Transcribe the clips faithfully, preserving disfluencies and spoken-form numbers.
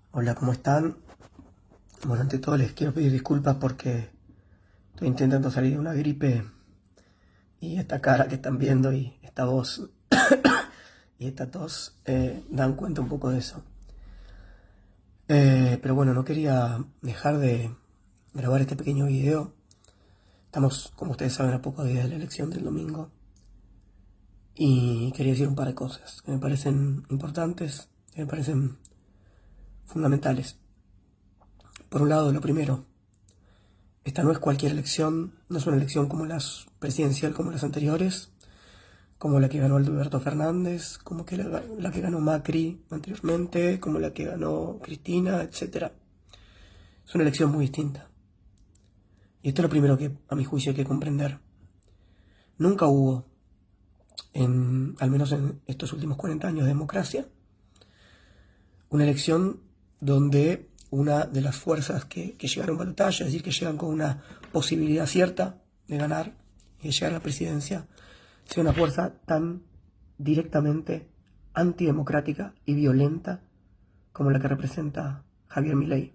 Hola, ¿cómo están? Bueno, ante todo les quiero pedir disculpas porque estoy intentando salir de una gripe y esta cara que están viendo y esta voz y esta tos eh, dan cuenta un poco de eso. Eh, pero bueno, no quería dejar de grabar este pequeño video. Estamos, como ustedes saben, a pocos días de la elección del domingo y quería decir un par de cosas que me parecen importantes, que me parecen fundamentales. Por un lado, lo primero, esta no es cualquier elección, no es una elección como las presidencial como las anteriores, como la que ganó Alberto Fernández, como que la, la que ganó Macri anteriormente, como la que ganó Cristina, etcétera. Es una elección muy distinta. Y esto es lo primero que, a mi juicio, hay que comprender. Nunca hubo, en, al menos en estos últimos cuarenta años de democracia, una elección donde una de las fuerzas que, que llegaron a balotaje, es decir, que llegan con una posibilidad cierta de ganar y de llegar a la presidencia, sea una fuerza tan directamente antidemocrática y violenta como la que representa Javier Milei.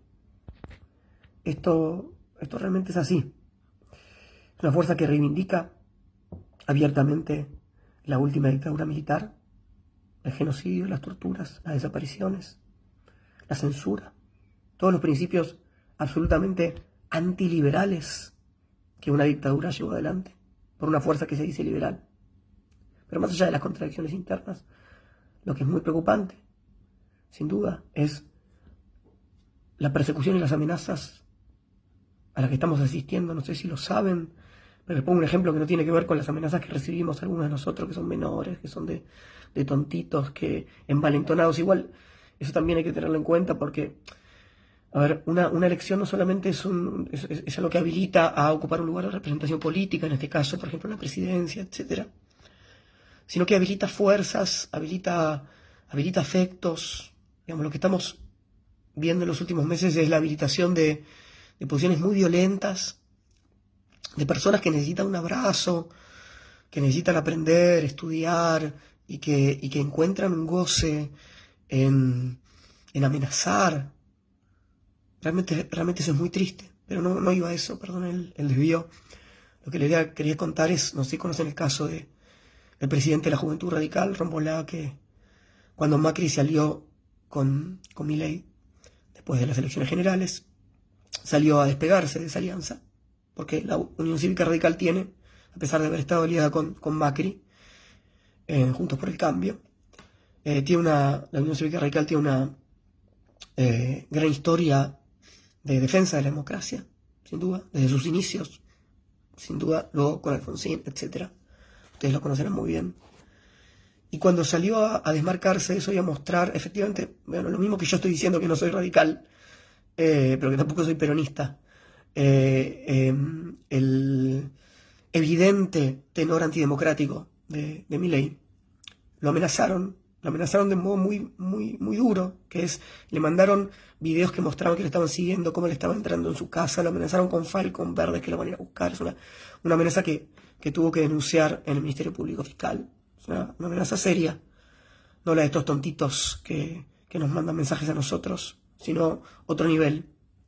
Esto, esto realmente es así. Es una fuerza que reivindica abiertamente la última dictadura militar, el genocidio, las torturas, las desapariciones, la censura, todos los principios absolutamente antiliberales que una dictadura llevó adelante por una fuerza que se dice liberal. Pero más allá de las contradicciones internas, lo que es muy preocupante, sin duda, es la persecución y las amenazas a las que estamos asistiendo. No sé si lo saben, pero les pongo un ejemplo que no tiene que ver con las amenazas que recibimos algunos de nosotros, que son menores, que son de, de tontitos, que envalentonados. Igual, eso también hay que tenerlo en cuenta porque, a ver, una, una elección no solamente es, un, es, es algo que habilita a ocupar un lugar de representación política, en este caso, por ejemplo, la presidencia, etcétera, sino que habilita fuerzas, habilita, habilita afectos. Digamos, lo que estamos viendo en los últimos meses es la habilitación de, de posiciones muy violentas, de personas que necesitan un abrazo, que necesitan aprender, estudiar, y que, y que encuentran un goce en, en amenazar. Realmente, realmente eso es muy triste, pero no, no iba a eso, perdón el, el desvío. Lo que les quería contar es, no sé si conocen el caso de el presidente de la Juventud Radical, Rombolá, que cuando Macri salió con, con Milei, después de las elecciones generales, salió a despegarse de esa alianza, porque la Unión Cívica Radical tiene, a pesar de haber estado aliada con, con Macri, eh, Juntos por el Cambio, eh, tiene una, la Unión Cívica Radical tiene una eh, gran historia de defensa de la democracia, sin duda, desde sus inicios, sin duda, luego con Alfonsín, etcétera. Ustedes lo conocerán muy bien. Y cuando salió a, a desmarcarse eso y a mostrar, efectivamente, bueno, lo mismo que yo estoy diciendo que no soy radical, eh, pero que tampoco soy peronista, eh, eh, el evidente tenor antidemocrático de, de Milei, lo amenazaron, lo amenazaron de modo muy, muy, muy duro, que es, le mandaron videos que mostraban que le estaban siguiendo, cómo le estaba entrando en su casa, lo amenazaron con Falcon verdes que lo van a ir a buscar. Es una, una amenaza que, que tuvo que denunciar en el Ministerio Público Fiscal. Es una, una amenaza seria, no la de estos tontitos que, que nos mandan mensajes a nosotros, sino otro nivel.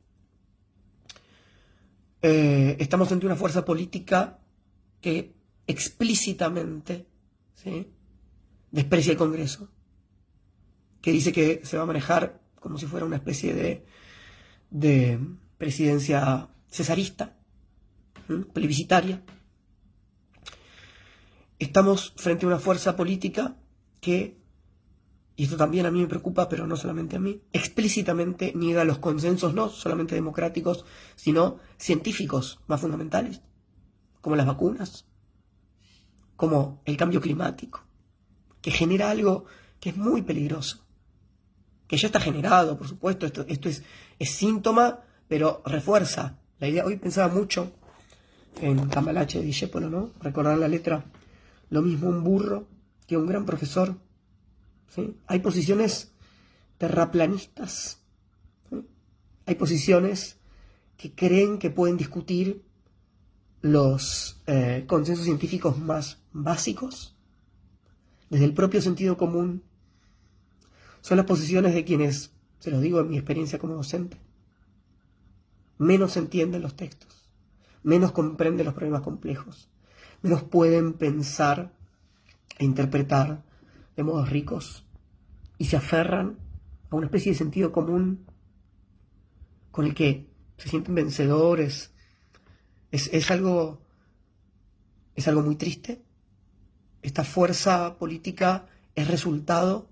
Eh, estamos ante una fuerza política que explícitamente, ¿sí?, desprecia el Congreso, que dice que se va a manejar como si fuera una especie de, de presidencia cesarista, ¿sí?, plebiscitaria. Estamos frente a una fuerza política que, y esto también a mí me preocupa, pero no solamente a mí, explícitamente niega los consensos no solamente democráticos, sino científicos más fundamentales, como las vacunas, como el cambio climático, que genera algo que es muy peligroso, que ya está generado, por supuesto. Esto, esto es, es síntoma, pero refuerza la idea. Hoy pensaba mucho en Cambalache de Discépolo, ¿no? Recordar la letra, lo mismo un burro que un gran profesor, ¿sí? Hay posiciones terraplanistas, ¿sí? Hay posiciones que creen que pueden discutir los eh, consensos científicos más básicos desde el propio sentido común. Son las posiciones de quienes se los digo en mi experiencia como docente, menos entienden los textos, menos comprenden los problemas complejos, menos pueden pensar e interpretar de modos ricos y se aferran a una especie de sentido común con el que se sienten vencedores. Es, es algo, es algo muy triste. Esta fuerza política es resultado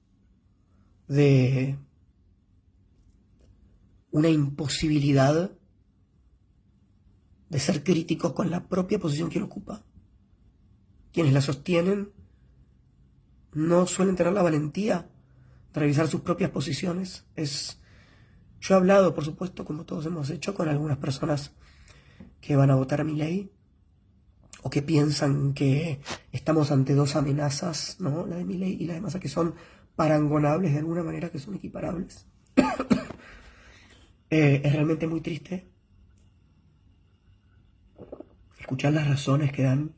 de una imposibilidad de ser críticos con la propia posición que uno ocupa. Quienes la sostienen no suelen tener la valentía de revisar sus propias posiciones. Es, yo he hablado, por supuesto, como todos hemos hecho, con algunas personas que van a votar a Milei o que piensan que estamos ante dos amenazas, ¿no? La de Milei y la de Massa, que son parangonables de alguna manera, que son equiparables. eh, es realmente muy triste escuchar las razones que dan.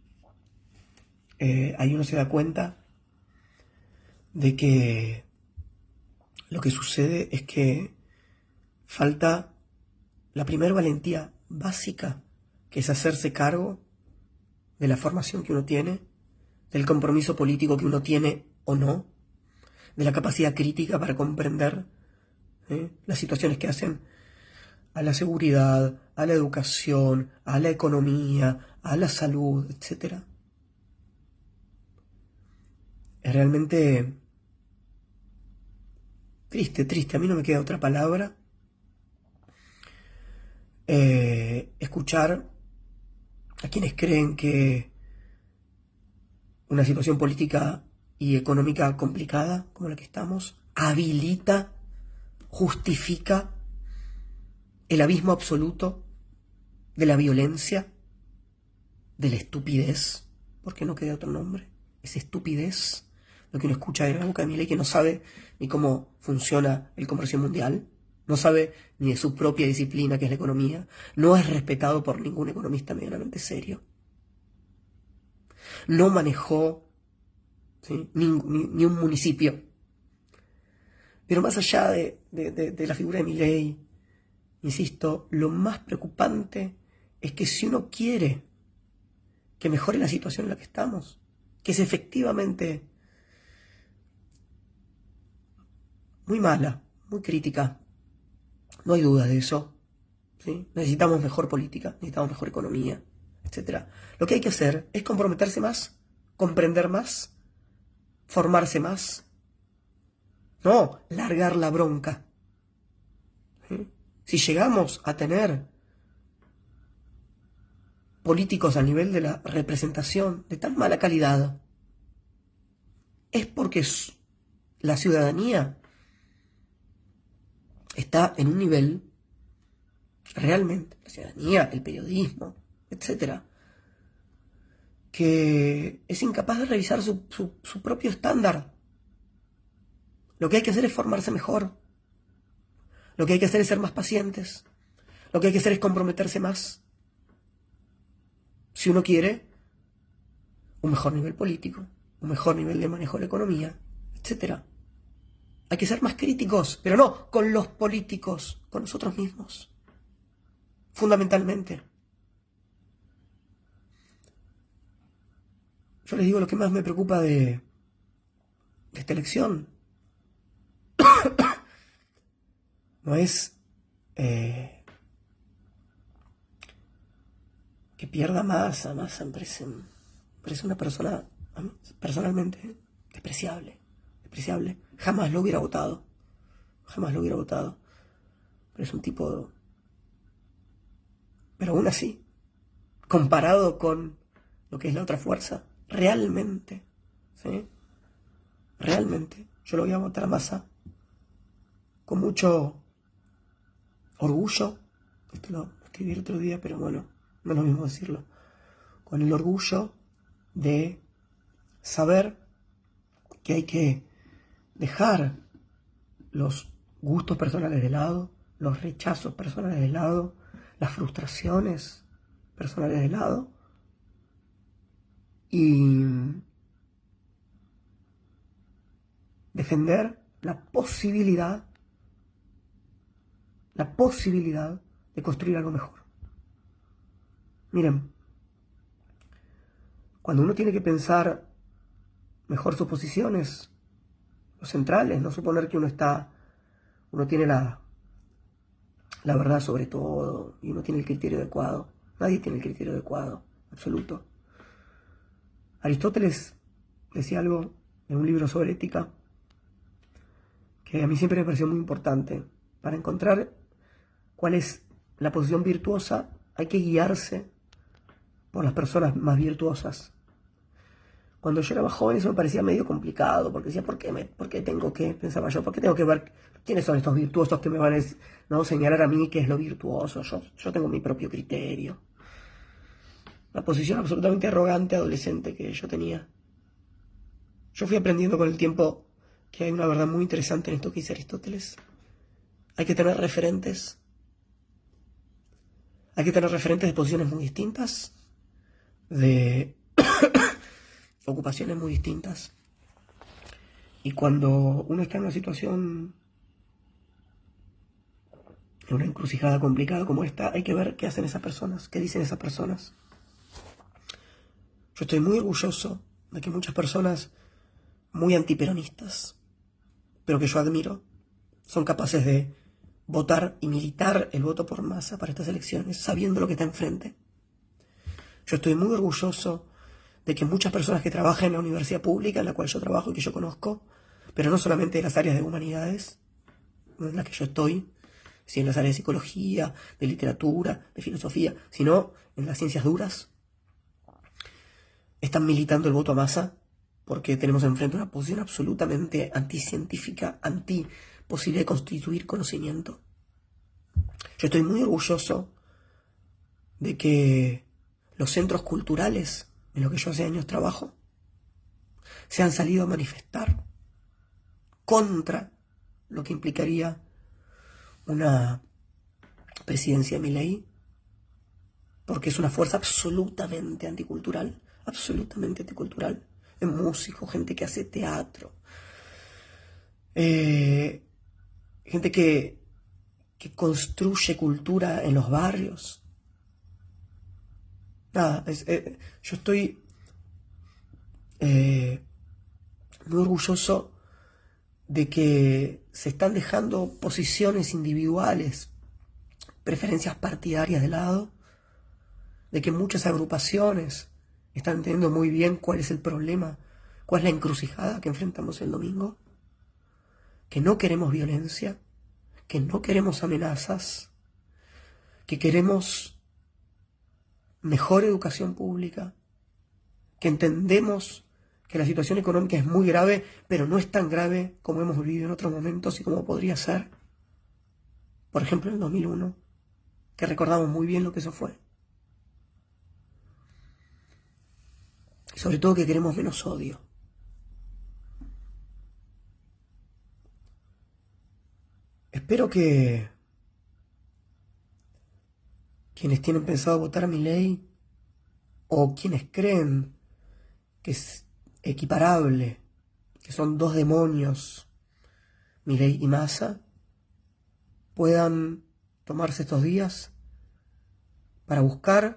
Eh, ahí uno se da cuenta de que lo que sucede es que falta la primera valentía básica, que es hacerse cargo de la formación que uno tiene, del compromiso político que uno tiene o no, de la capacidad crítica para comprender ¿eh? las situaciones que hacen a la seguridad, a la educación, a la economía, a la salud, etcétera. Es realmente triste, triste, a mí no me queda otra palabra. Eh, escuchar a quienes creen que una situación política y económica complicada como la que estamos habilita, justifica el abismo absoluto de la violencia, de la estupidez, porque no queda otro nombre, es estupidez lo que uno escucha de la boca de Milei, que no sabe ni cómo funciona el comercio mundial, no sabe ni de su propia disciplina, que es la economía, no es respetado por ningún economista medianamente serio, no manejó ¿sí? ni, ni, ni un municipio. Pero más allá de, de, de, de la figura de Milei, insisto, lo más preocupante es que si uno quiere que mejore la situación en la que estamos, que es efectivamente muy mala, muy crítica, no hay duda de eso, ¿sí? Necesitamos mejor política, necesitamos mejor economía, etcétera. Lo que hay que hacer es comprometerse más, comprender más, formarse más, no largar la bronca. ¿Sí? Si llegamos a tener políticos a nivel de la representación de tan mala calidad, es porque la ciudadanía está en un nivel, realmente, la ciudadanía, el periodismo, etcétera, que es incapaz de revisar su, su, su propio estándar. Lo que hay que hacer es formarse mejor. Lo que hay que hacer es ser más pacientes. Lo que hay que hacer es comprometerse más. Si uno quiere un mejor nivel político, un mejor nivel de manejo de la economía, etcétera. Hay que ser más críticos, pero no con los políticos, con nosotros mismos. Fundamentalmente. Yo les digo lo que más me preocupa de, de esta elección. No es eh, que pierda Massa. Massa me parece, me parece una persona, a mí, personalmente, despreciable. Despreciable. Jamás lo hubiera votado. Jamás lo hubiera votado. Pero es un tipo... Pero aún así, comparado con lo que es la otra fuerza, realmente, ¿sí? Realmente, yo lo voy a votar a Massa con mucho orgullo. Esto lo escribí el otro día, pero bueno, no es lo mismo decirlo. Con el orgullo de saber que hay que dejar los gustos personales de lado, los rechazos personales de lado, las frustraciones personales de lado y defender la posibilidad la posibilidad de construir algo mejor. Miren, cuando uno tiene que pensar mejor sus posiciones, los centrales, no suponer que uno está, uno tiene la, la verdad sobre todo y uno tiene el criterio adecuado. Nadie tiene el criterio adecuado, absoluto. Aristóteles decía algo en un libro sobre ética que a mí siempre me pareció muy importante. Para encontrar cuál es la posición virtuosa, hay que guiarse por las personas más virtuosas. Cuando yo era más joven eso me parecía medio complicado, porque decía, ¿por qué, me, por qué tengo que, pensaba yo, por qué tengo que ver quiénes son estos virtuosos que me van a no, señalar a mí qué es lo virtuoso? Yo, yo tengo mi propio criterio. La posición absolutamente arrogante adolescente que yo tenía. Yo fui aprendiendo con el tiempo que hay una verdad muy interesante en esto que dice Aristóteles. Hay que tener referentes. Hay que tener referentes de posiciones muy distintas, de ocupaciones muy distintas. Y cuando uno está en una situación, en una encrucijada complicada como esta, hay que ver qué hacen esas personas, qué dicen esas personas. Yo estoy muy orgulloso de que muchas personas muy antiperonistas, pero que yo admiro, son capaces de votar y militar el voto por masa para estas elecciones, sabiendo lo que está enfrente. Yo estoy muy orgulloso de que muchas personas que trabajan en la universidad pública, en la cual yo trabajo y que yo conozco, pero no solamente en las áreas de humanidades, en las que yo estoy, sino en las áreas de psicología, de literatura, de filosofía, sino en las ciencias duras, están militando el voto a masa porque tenemos enfrente una posición absolutamente anticientífica, anti posible de constituir conocimiento. Yo estoy muy orgulloso de que los centros culturales en los que yo hace años trabajo se han salido a manifestar contra lo que implicaría una presidencia de Milei, porque es una fuerza absolutamente anticultural, absolutamente anticultural, de músicos, gente que hace teatro, eh, gente que, que construye cultura en los barrios. Nada, es, eh, yo estoy eh, muy orgulloso de que se están dejando posiciones individuales, preferencias partidarias de lado, de que muchas agrupaciones están entendiendo muy bien cuál es el problema, cuál es la encrucijada que enfrentamos el domingo, que no queremos violencia, que no queremos amenazas, que queremos mejor educación pública, que entendemos que la situación económica es muy grave, pero no es tan grave como hemos vivido en otros momentos y como podría ser, por ejemplo, en el dos mil uno, que recordamos muy bien lo que eso fue. Y sobre todo que queremos menos odio. Espero que quienes tienen pensado votar a Milei o quienes creen que es equiparable, que son dos demonios, Milei y Massa, puedan tomarse estos días para buscar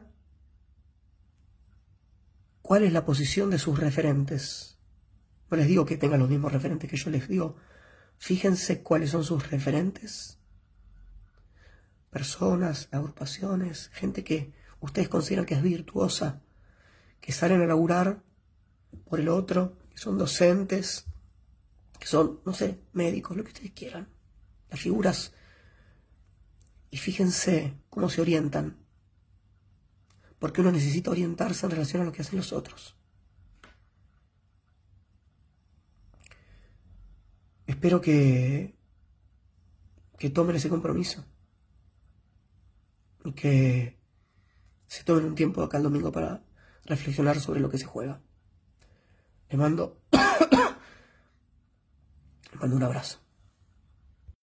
cuál es la posición de sus referentes. No les digo que tengan los mismos referentes que yo, les digo, fíjense cuáles son sus referentes. Personas, agrupaciones, gente que ustedes consideran que es virtuosa, que salen a laburar por el otro, que son docentes, que son, no sé, médicos, lo que ustedes quieran. Las figuras. Y fíjense cómo se orientan. Porque uno necesita orientarse en relación a lo que hacen los otros. Espero que, que tomen ese compromiso. Y que se tomen un tiempo acá el domingo para reflexionar sobre lo que se juega. Les mando, les mando un abrazo.